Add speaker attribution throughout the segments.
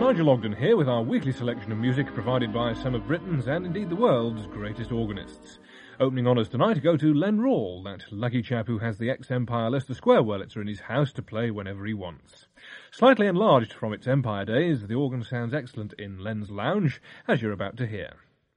Speaker 1: Nigel Ogden here with our weekly selection of music provided by some of Britain's and indeed the world's greatest organists. Opening honours tonight go to Len Rawle, that lucky chap who has the ex-Empire Leicester Square Wurlitzer in his house to play whenever he wants. Slightly enlarged from its Empire days, the organ sounds excellent in Len's lounge, as you're about to hear.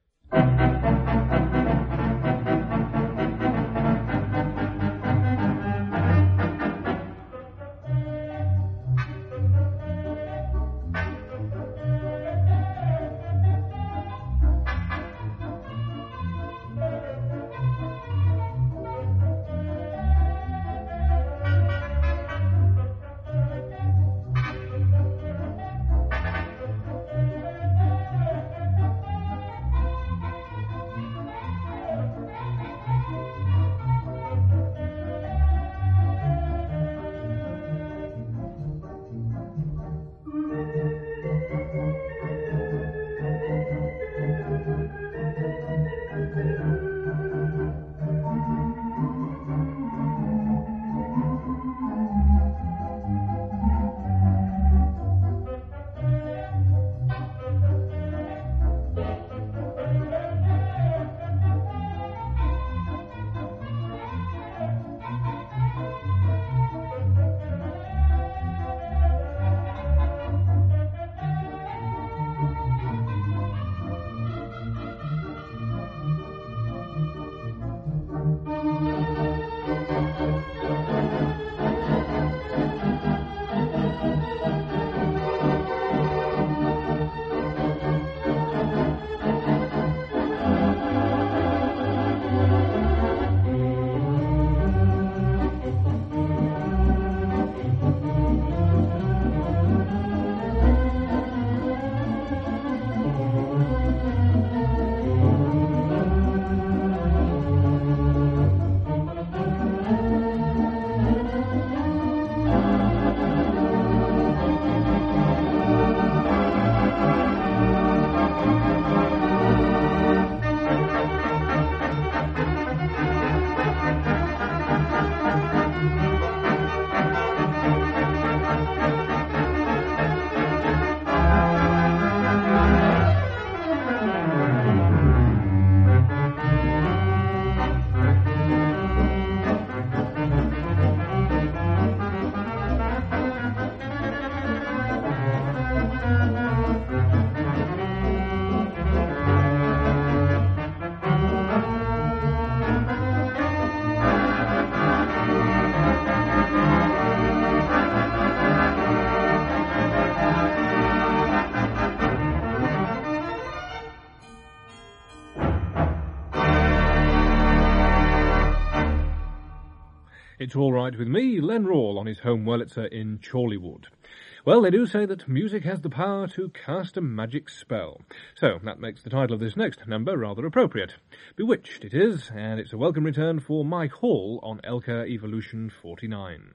Speaker 1: It's All Right With Me, Len Rawle on his home Wurlitzer in Chorleywood. Well, they do say that music has the power to cast a magic spell. So that makes the title of this next number rather appropriate. Bewitched it is, and it's a welcome return for Mike Hall on Elka Evolution 49.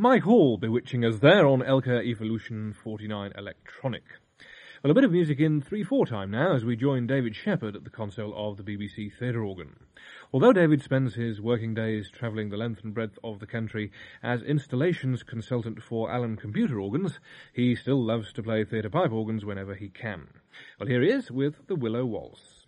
Speaker 1: Mike Hall bewitching us there on Elka Evolution 49 Electronic. Well, a bit of music in 3/4 time now as we join David Shepherd at the console of the BBC Theatre Organ. Although David spends his working days travelling the length and breadth of the country as installations consultant for Allen Computer Organs, he still loves to play theatre pipe organs whenever he can. Well, here he is with the Willow Waltz.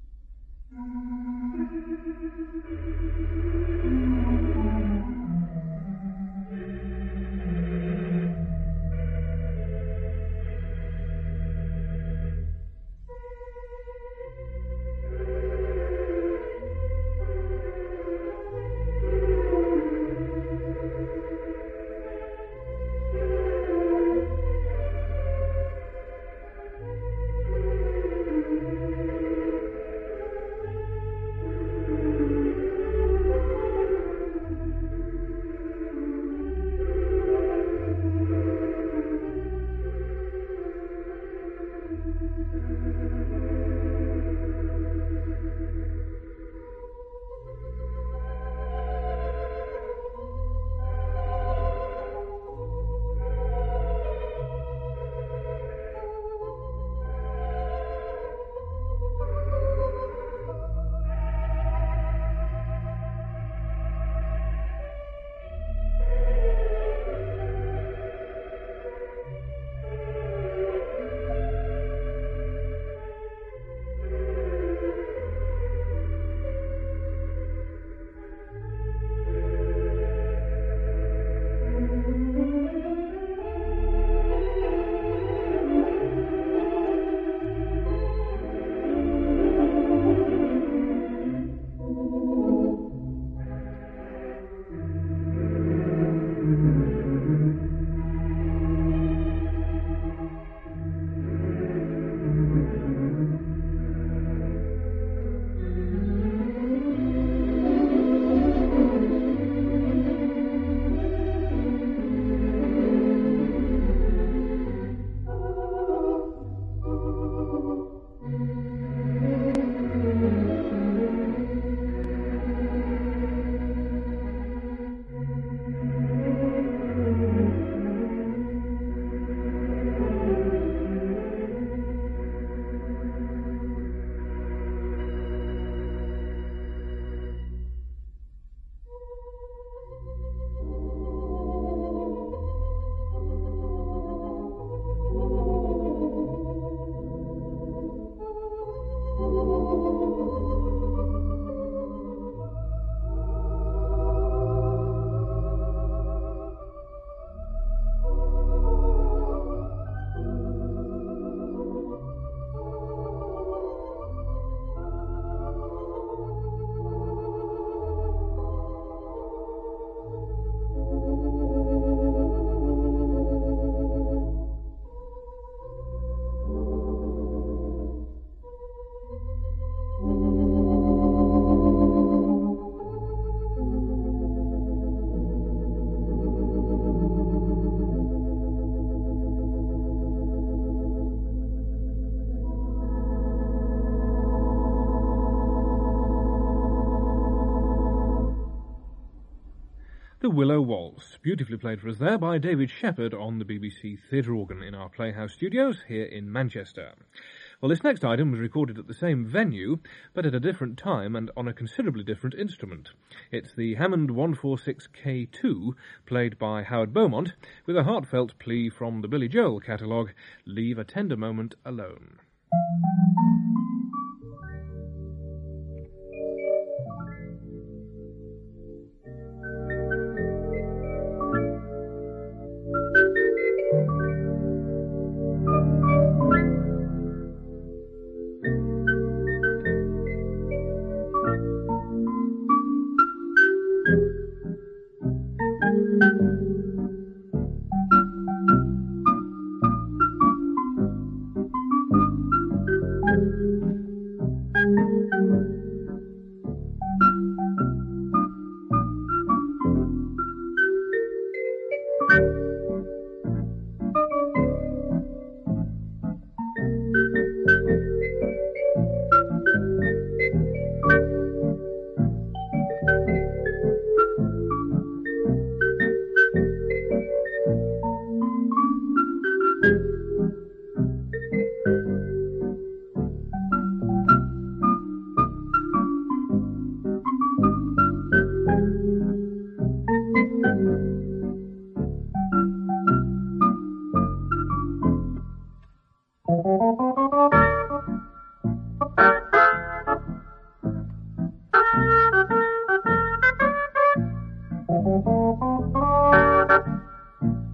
Speaker 1: The Willow Waltz, beautifully played for us there by David Shepherd on the BBC Theatre Organ in our Playhouse studios here in Manchester. Well, this next item was recorded at the same venue, but at a different time and on a considerably different instrument. It's the Hammond 146K2, played by Howard Beaumont, with a heartfelt plea from the Billy Joel catalogue, "Leave a Tender Moment Alone."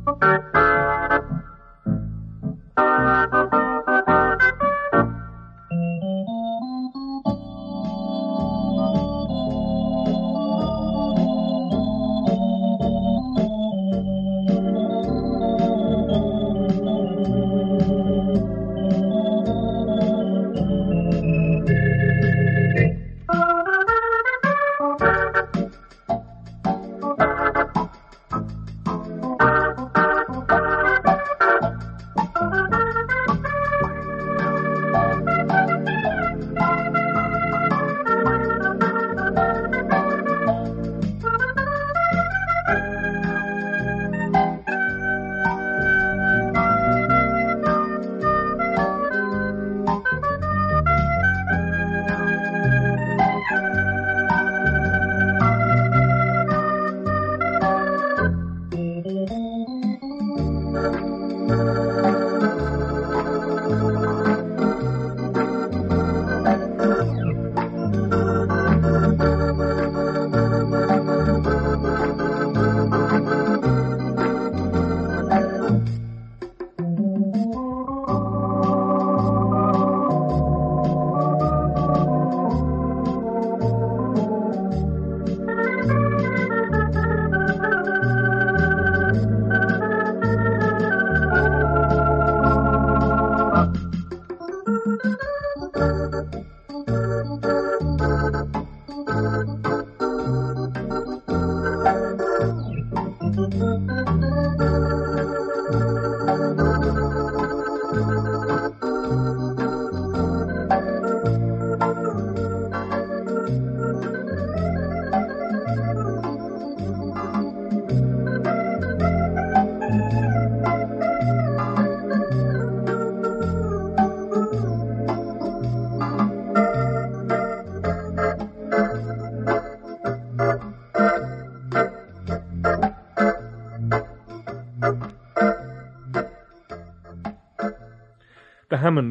Speaker 1: The Hammond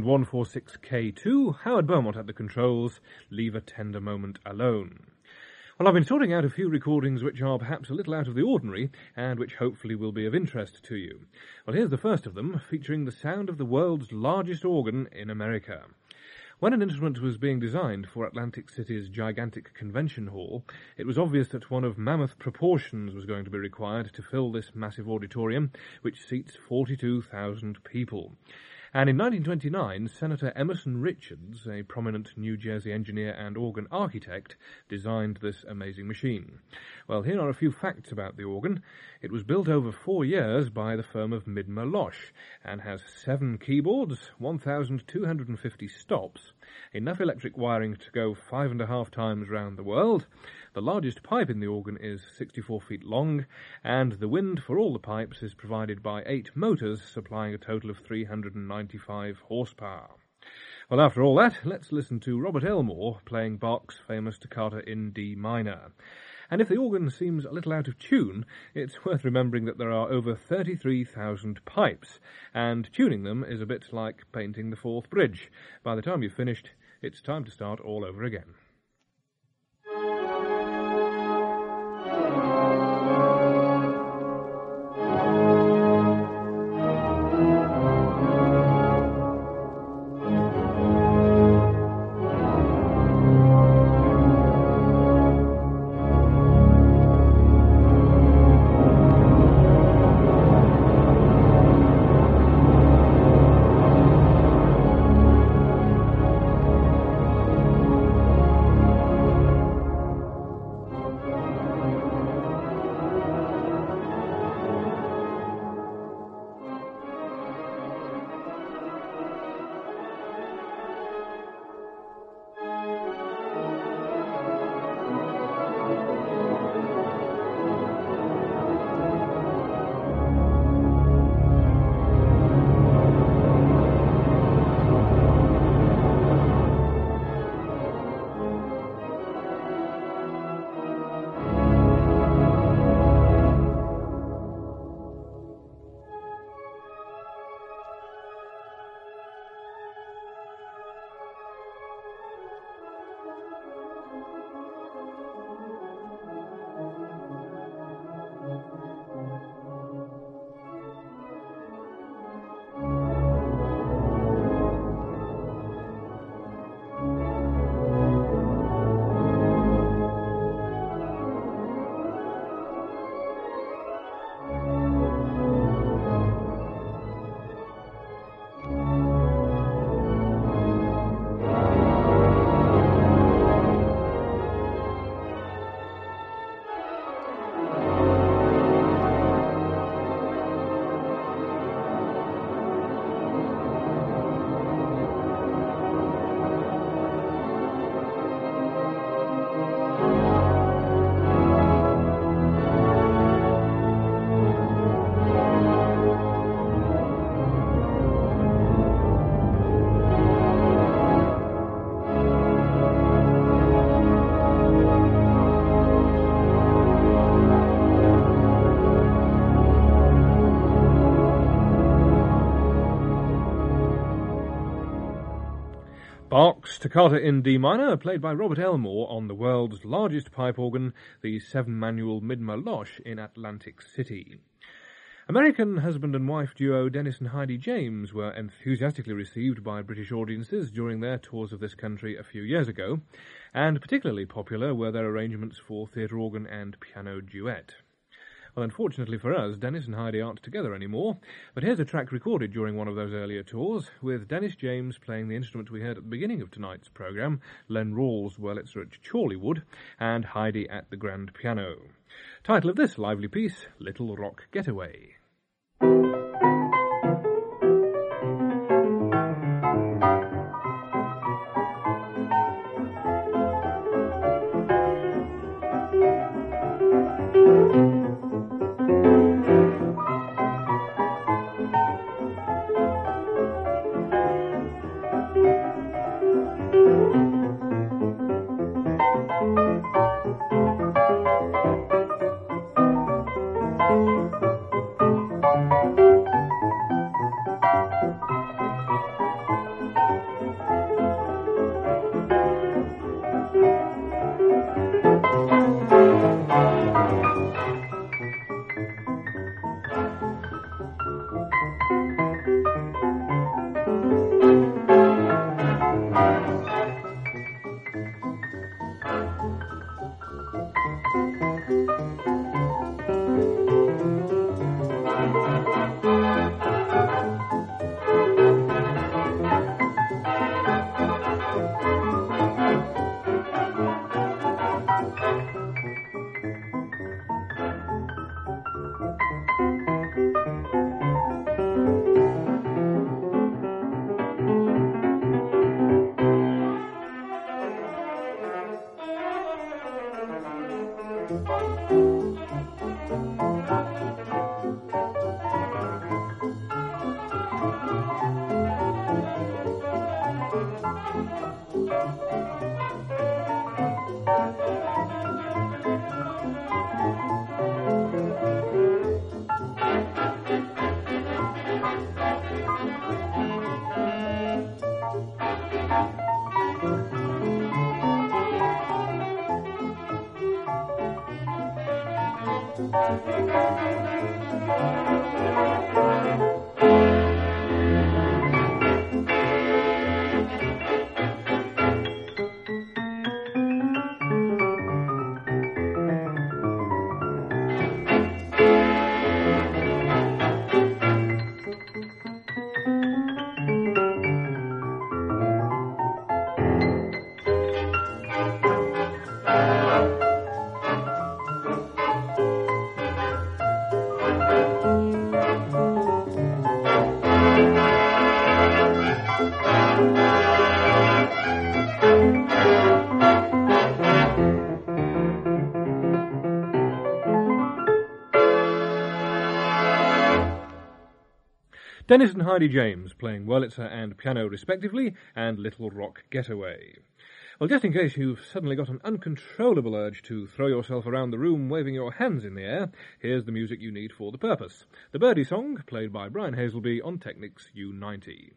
Speaker 1: 146K2, Howard Beaumont at the controls, Leave a Tender Moment Alone. Well, I've been sorting out a few recordings which are perhaps a little out of the ordinary, and which hopefully will be of interest to you. Well, here's the first of them, featuring the sound of the world's largest organ in America. When an instrument was being designed for Atlantic City's gigantic convention hall, it was obvious that one of mammoth proportions was going to be required to fill this massive auditorium, which seats 42,000 people. And in 1929, Senator Emerson Richards, a prominent New Jersey engineer and organ architect, designed this amazing machine. Well, here are a few facts about the organ. It was built over 4 years by the firm of Midmer-Losh and has 7 keyboards, 1,250 stops, enough electric wiring to go 5.5 times round the world. The largest pipe in the organ is 64 feet long, and the wind for all the pipes is provided by 8 motors, supplying a total of 395 horsepower. Well, after all that, let's listen to Robert Elmore playing Bach's famous Toccata in D minor. And if the organ seems a little out of tune, it's worth remembering that there are over 33,000 pipes, and tuning them is a bit like painting the Forth Bridge. By the time you've finished, it's time to start all over again. Bach's Toccata in D minor, played by Robert Elmore on the world's largest pipe organ, the 7-manual Midmer-Losh in Atlantic City. American husband and wife duo Dennis and Heidi James were enthusiastically received by British audiences during their tours of this country a few years ago, and particularly popular were their arrangements for theatre organ and piano duet. Well, unfortunately for us, Dennis and Heidi aren't together anymore, but here's a track recorded during one of those earlier tours, with Dennis James playing the instrument we heard at the beginning of tonight's programme, Len Rawls' Wurlitzer at Chorleywood, and Heidi at the grand piano. Title of this lively piece, Little Rock Getaway. Dennis and Heidi James playing Wurlitzer and piano respectively, and Little Rock Getaway. Well, just in case you've suddenly got an uncontrollable urge to throw yourself around the room waving your hands in the air, here's the music you need for the purpose. The Birdie Song, played by Brian Hazelby on Technics U90.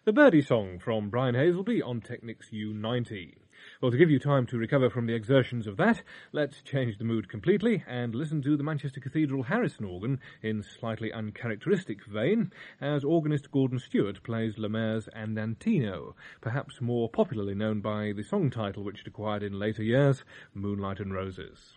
Speaker 1: The Birdie Song from Brian Hazelby on Technics U90. Well, to give you time to recover from the exertions of that, let's change the mood completely and listen to the Manchester Cathedral Harrison organ in slightly uncharacteristic vein, as organist Gordon Stewart plays Lemaire Andantino, perhaps more popularly known by the song title which it acquired in later years, Moonlight and Roses.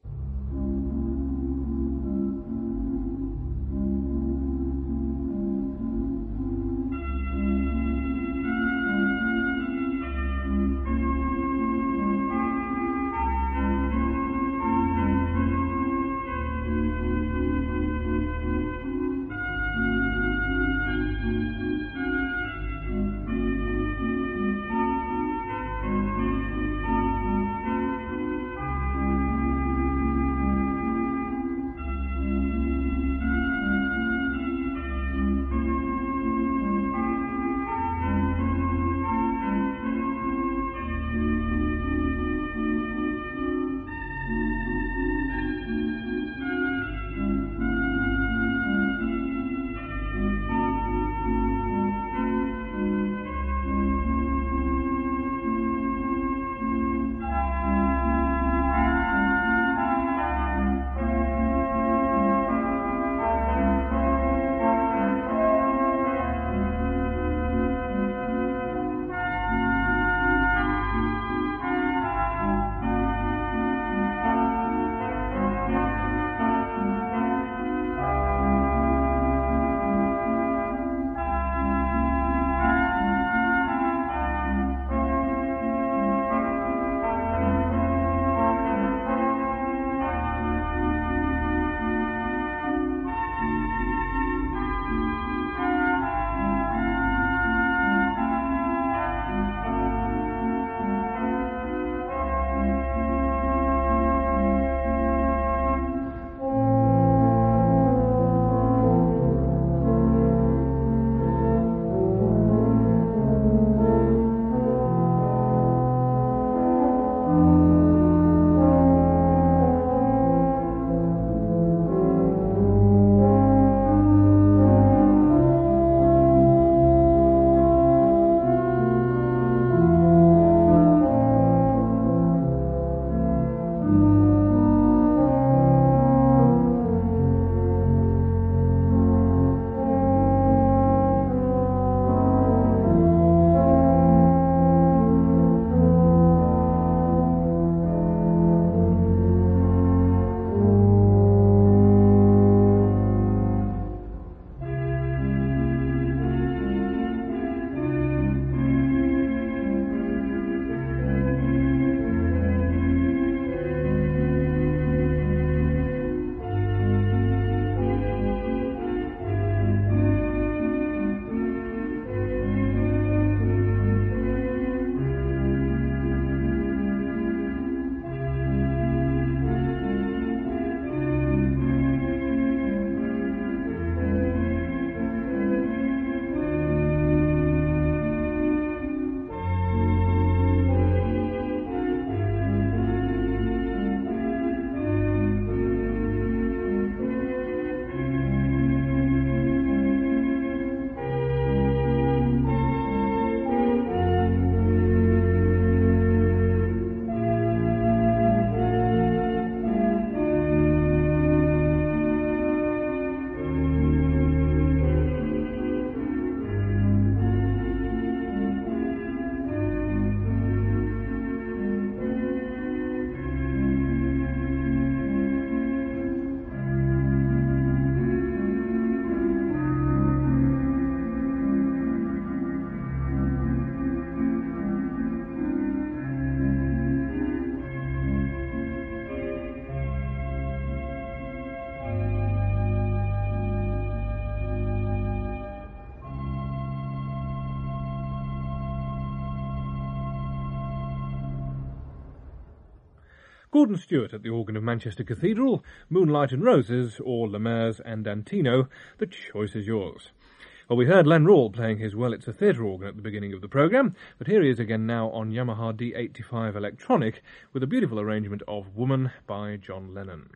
Speaker 1: Gordon Stewart at the organ of Manchester Cathedral, Moonlight and Roses, or Lemaire Andantino, the choice is yours. Well, we heard Len Rawle playing his Wurlitzer theatre organ at the beginning of the programme, but here he is again now on Yamaha D85 Electronic with a beautiful arrangement of Woman by John Lennon.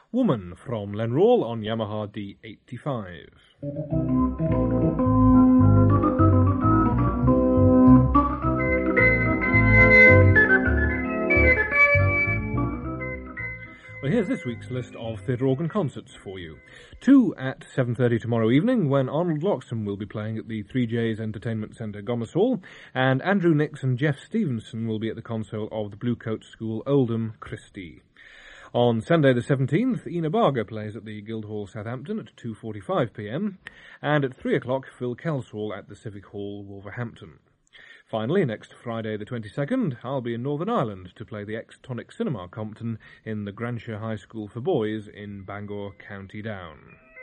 Speaker 1: Woman from Len Rawle on Yamaha D85. Well, here's this week's list of theatre organ concerts for you. 2 at 7:30 tomorrow evening, when Arnold Loxton will be playing at the 3J's Entertainment Centre, Gomer's Hall, and Andrew Nix and Jeff Stevenson will be at the console of the Bluecoat School, Oldham, Christie. On Sunday the 17th, Ina Barger plays at the Guildhall, Southampton at 2:45pm, and at 3 o'clock, Phil Kelsall at the Civic Hall, Wolverhampton. Finally, next Friday the 22nd, I'll be in Northern Ireland to play the ex-Tonic Cinema Compton in the Granshire High School for Boys in Bangor, County Down.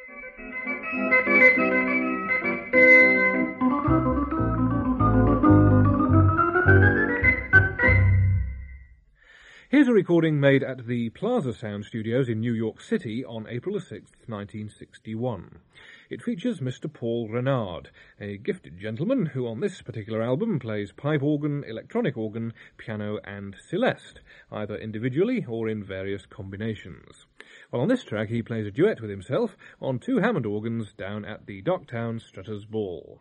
Speaker 1: Here's a recording made at the Plaza Sound Studios in New York City on April 6, 1961. It features Mr. Paul Renard, a gifted gentleman who on this particular album plays pipe organ, electronic organ, piano and celeste, either individually or in various combinations. Well, on this track he plays a duet with himself on 2 Hammond organs down at the Docktown Strutters Ball.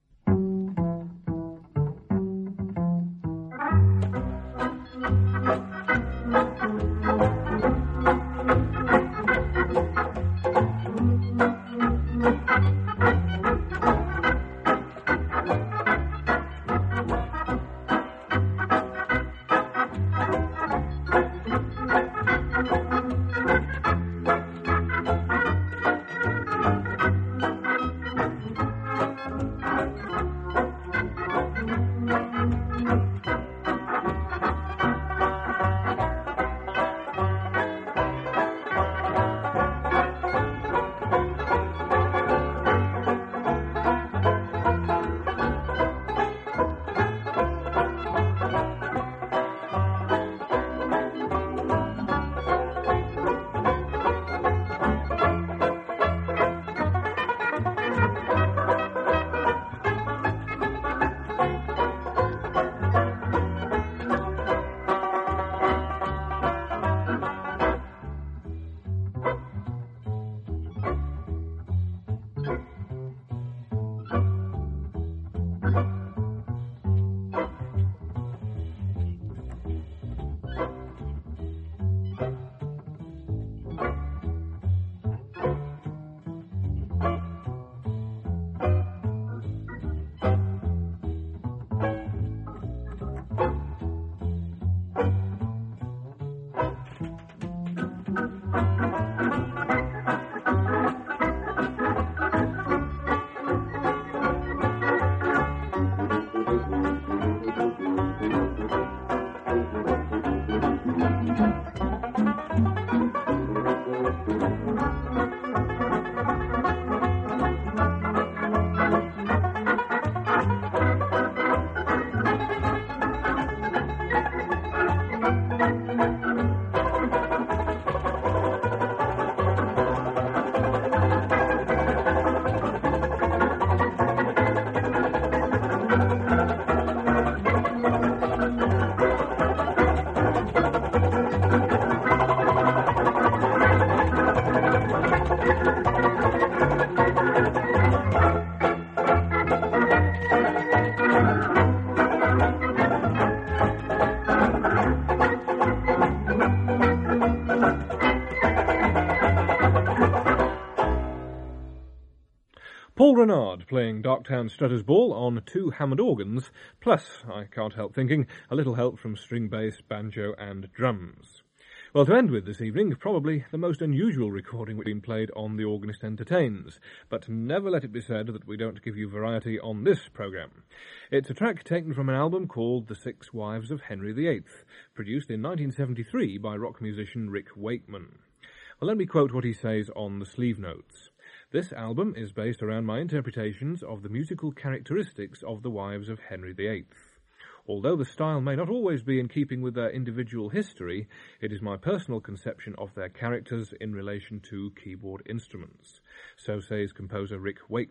Speaker 1: Paul Renard playing Docktown Strutters Ball on 2 Hammond organs, plus, I can't help thinking, a little help from string bass, banjo and drums. Well, to end with this evening, probably the most unusual recording which has been played on The Organist Entertains, but never let it be said that we don't give you variety on this programme. It's a track taken from an album called The Six Wives of Henry VIII, produced in 1973 by rock musician Rick Wakeman. Well, let me quote what he says on the sleeve notes. This album is based around my interpretations of the musical characteristics of the wives of Henry VIII. Although the style may not always be in keeping with their individual history, it is my personal conception of their characters in relation to keyboard instruments. So says composer Rick Wakeman.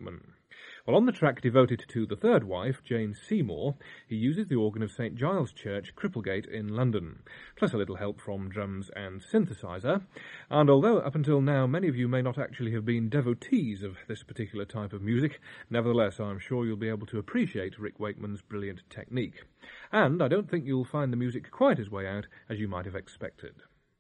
Speaker 1: Well, on the track devoted to the third wife, Jane Seymour, he uses the organ of St Giles Church, Cripplegate in London, plus a little help from drums and synthesizer. And although up until now many of you may not actually have been devotees of this particular type of music, nevertheless I'm sure you'll be able to appreciate Rick Wakeman's brilliant technique. And I don't think you'll find the music quite as way out as you might have expected.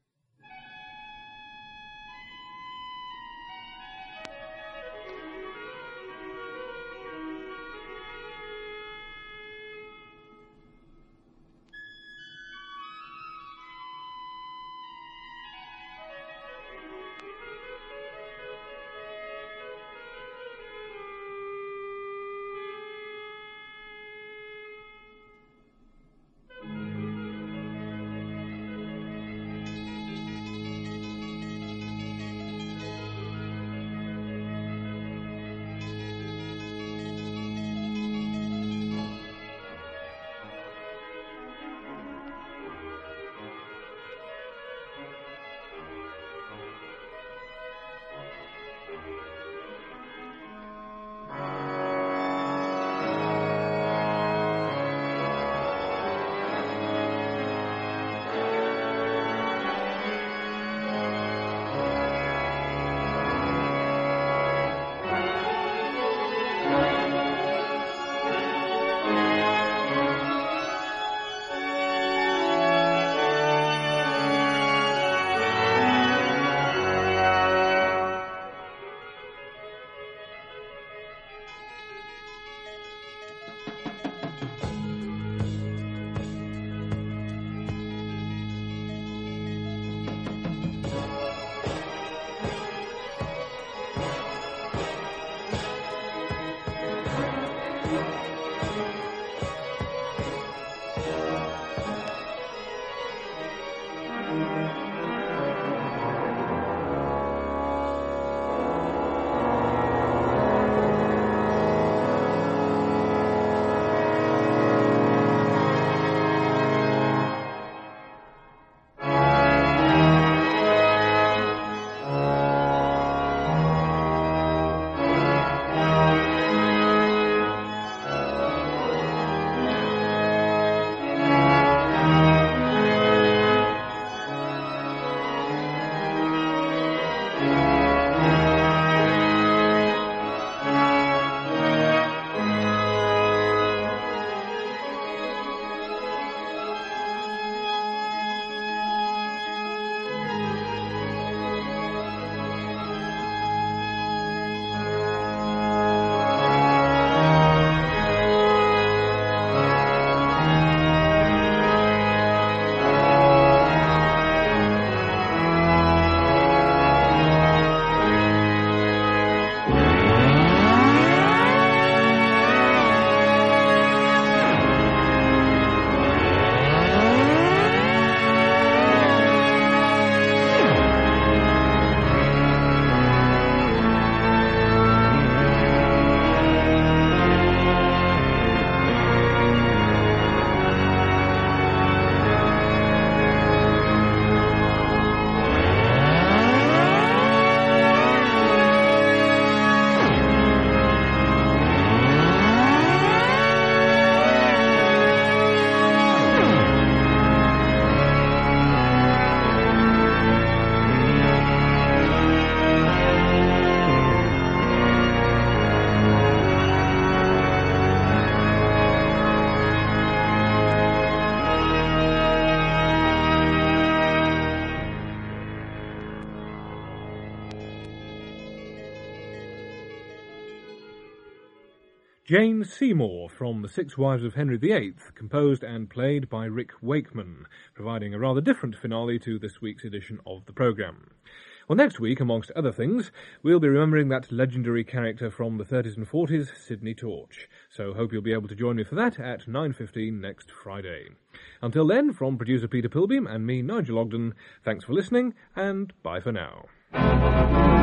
Speaker 1: Jane Seymour from The Six Wives of Henry VIII, composed and played by Rick Wakeman, providing a rather different finale to this week's edition of the programme. Well, next week, amongst other things, we'll be remembering that legendary character from the 30s and 40s, Sidney Torch. So hope you'll be able to join me for that at 9:15 next Friday. Until then, from producer Peter Pilbeam and me, Nigel Ogden, thanks for listening, and bye for now.